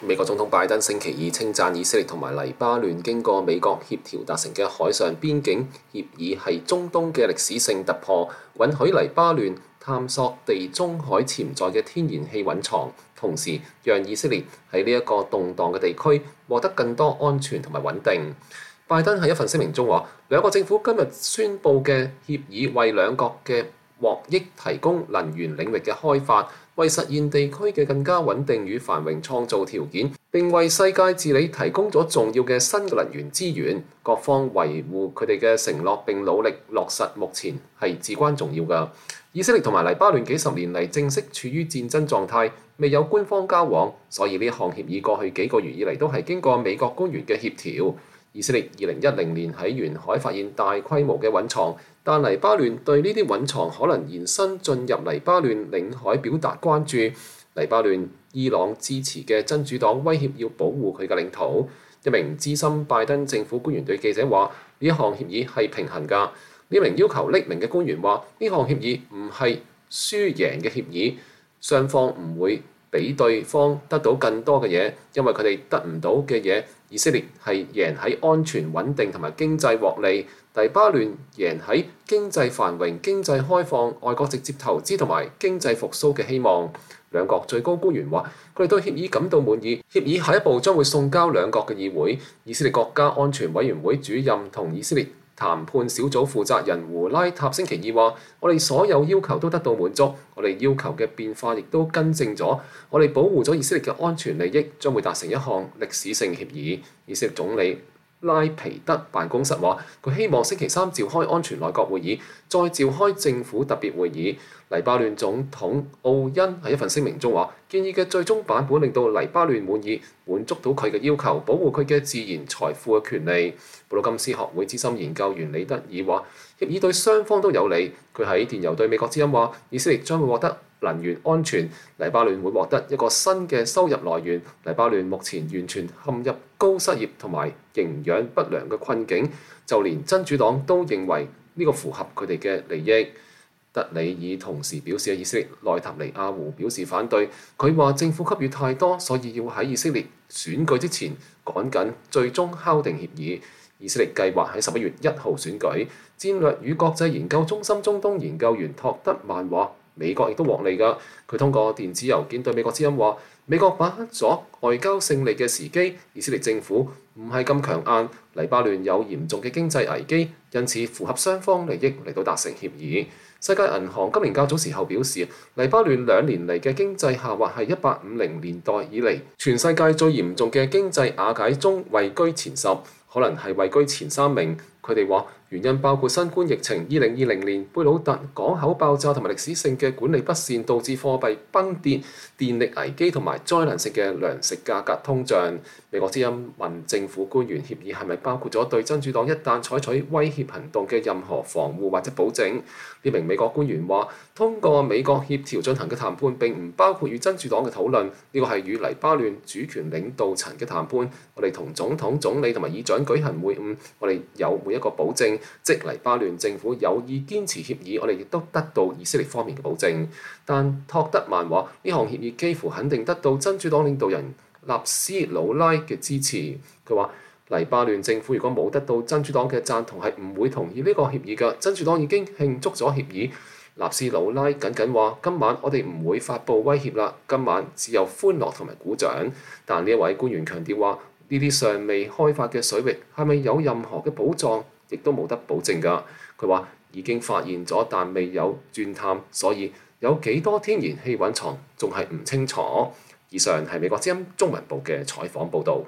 美國總統拜登星期二稱讚以色列同埋黎巴嫩經過美國協調達成嘅海上邊境協議係中東嘅歷史性突破，允許黎巴嫩探索地中海潛在嘅天然氣蘊藏，同時讓以色列喺呢一個動盪嘅地區獲得更多安全同埋穩定。拜登喺一份聲明中話，兩個政府今日宣布嘅協議為兩國嘅獲益提供能源領域嘅開發，為實現地區嘅更加穩定與繁榮創造條件，並為世界治理提供咗重要嘅新嘅能源資源。各方維護佢哋嘅承諾並努力落實，目前係至關重要㗎。以色列同埋黎巴嫩幾十年嚟正式處於戰爭狀態，未有官方交往，所以呢項協議過去幾個月以嚟都係經過美國官員嘅協調。以色列2010年喺沿海發現大規模嘅蘊藏，但黎巴嫩對呢啲蘊藏可能延伸進入黎巴嫩領海表達關注。黎巴嫩伊朗支持嘅真主黨威脅要保護佢嘅領土。一名資深拜登政府官員對記者話：呢項協議係平衡㗎。呢名要求匿名嘅官員話：呢項協議唔係輸贏嘅協議，雙方唔會俾對方得到更多嘅嘢，因為佢哋得唔到嘅嘢，以色列係贏喺安全穩定同埋經濟獲利，黎巴嫩贏喺經濟繁榮、經濟開放、外國直接投資同埋經濟復甦嘅希望。兩國最高官員話，佢哋對協議感到滿意。協議下一步將會送交兩國嘅議會。以色列國家安全委員會主任同以色列談判小組負責人胡拉塔星期二話：我哋所有要求都得到滿足，我哋要求嘅變化亦都更正咗，我哋保護咗以色列嘅安全利益，將會達成一項歷史性協議。以色列總理拉皮德辦公室話：佢希望星期三召開安全內閣會議，再召開政府特別會議。黎巴嫩總統奧恩喺一份聲明中話：建議嘅最終版本令到黎巴嫩滿意，滿足到佢嘅要求，保護佢嘅自然財富嘅權利。布魯金斯學會資深研究員李德爾話：協議對雙方都有利。佢喺電郵對美國之音話：以色列將會獲得能源安全，黎巴嫩會獲得一個新嘅收入來源。黎巴嫩目前完全陷入高失業同埋營養不良嘅困境，就連真主黨都認為呢個符合佢哋嘅利益。德里爾同時表示，以色列內塔尼亞胡表示反對。佢話政府給予太多，所以要喺以色列選舉之前趕緊最終敲定協議。以色列計劃喺11月1號選舉。戰略與國際研究中心中東研究員托德曼話：美國亦都獲利㗎。佢通過電子郵件對美國之音話：美國把握咗外交勝利嘅時機，以色列政府唔係咁強硬，黎巴嫩有嚴重嘅經濟危機，因此符合雙方利益嚟到達成協議。世界銀行今年較早時候表示，黎巴嫩2年嚟嘅經濟下滑係1850年代以嚟全世界最嚴重嘅經濟瓦解中位居前10，可能係位居前3名。佢哋話原因包括新冠疫情、2020年貝魯特港口爆炸同埋歷史性嘅管理不善，導致貨幣崩跌、電力危機同埋災難性嘅糧食價格通脹。美國之音問政府官員，協議係咪包括咗對真主黨一旦採取威脅行動嘅任何防護或者保證？呢名美國官員話：通過美國協調進行嘅談判並唔包括與真主黨嘅討論，呢個係與黎巴嫩主權領導層嘅談判。我哋同總統、總理同埋議長舉行會晤，我哋有每一個保證，即黎巴嫩政府有意堅持協議，我哋亦都得到以色列方面嘅保證。但托德曼話：呢項協議幾乎肯定得到真主黨領導人納斯魯拉嘅支持。佢話：黎巴嫩政府如果冇得到真主黨嘅贊同，係唔會同意呢個協議嘅。真主黨已經慶祝咗協議。納斯魯拉僅僅話：今晚我哋唔會發布威脅啦，今晚只有歡樂同埋鼓掌。但呢一位官員強調話：呢啲尚未開發嘅水域係咪有任何嘅寶藏，亦都冇得保證㗎。佢話已經發現咗，但未有鑽探，所以有幾多天然氣蘊藏仲係唔清楚。以上係美國之音中文部嘅採訪報導。